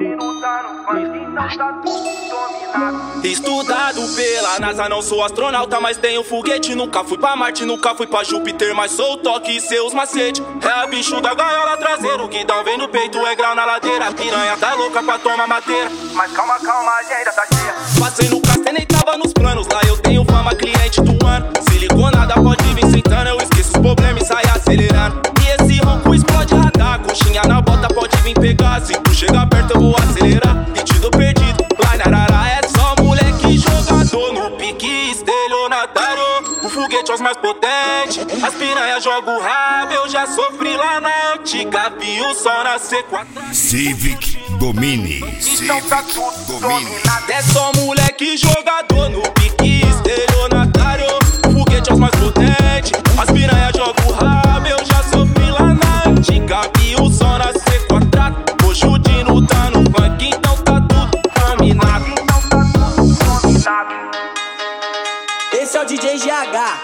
Dino tá no funk, então tá tudo dominado. Estudado pela NASA, não sou astronauta, mas tenho foguete. Nunca fui pra Marte, nunca fui pra Júpiter, mas sou o toque e seus macetes. É bicho da gaiola traseiro, o guidão vem no peito, é grau na ladeira. A piranha tá louca pra tomar madeira, Mas calma, a agenda tá cheia. passei no casta, nem tava nos planos. Lá eu tenho fama, cliente do ano. Siliconada pode vir sentando, eu esqueço os problemas e sai acelerando. E esse ronco explode radar, coxinha na bota pode vir pegar. Se tu chegar perto eu vou acelerar e te dou perdido. Lá na arara é só moleque jogador, no pique estelionatário. O foguete é os mais potentes, as piranha jogam o rabo. Eu já sofri lá na antiga, vi o sol nascer com a Civic Domine. Então tá tudo dominado. É só moleque jogador, no pique estelionatário. O foguete é os mais potentes, as piranha jogam o rabo. Eu já sofri lá na antiga, vi o sol nascer quadrado. Hoje o Dino tá no funk, então tá tudo dominado. Então tá tudo dominado. Esse é o DJ GH.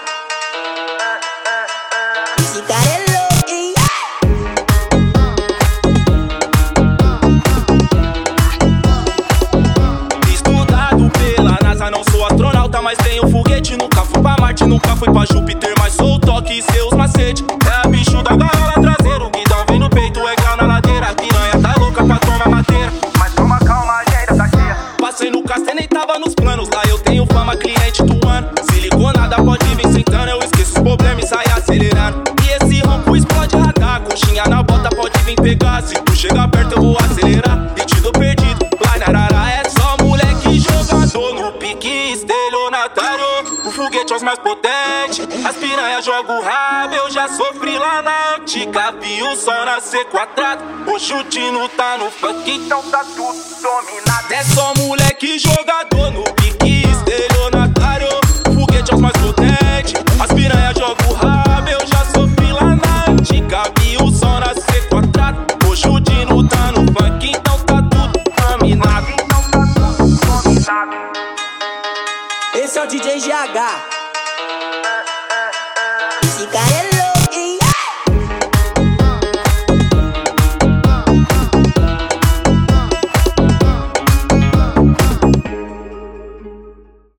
Esse cara é louco, hein? Estudado pela NASA, não sou astronauta, mas tenho foguete. Nunca fui pra Marte, nunca fui pra Júpiter, mas sou o toque e seus macetes. É bicho da gaiola traseiro, o guidão vem no peito, é grau na ladeira. A piranha tá louca pra tomar madeira, Mas calma, a agenda tá cheia. passei no casta, nem tava nos planos. Lá eu tenho fama, cliente do ano. Siliconada pode vir sentando, eu esqueço os problemas e sai acelerando. E esse ronco explode radar, coxinha na bota pode vir pegar. Se tu chegar perto eu vou acelerar e te dou perdido. Lá na arara é só moleque jogador, no pique estelionatário. O foguete é os mais potentes, as piranha jogam o rabo. Eu já sofri lá na antiga, vi o sol nascer quadrado. Hoje o Dino tá no funk, Então tá tudo dominado. é só moleque jogador, no pique estelionatário. O foguete é os mais potentes, as piranha jogam o rabo. Eu já sofri lá na antiga, vi o sol nascer quadrado. Hoje o Dino tá no funk, então tá tudo dominado. Então tá tudo dominado. Esse é o DJ GH.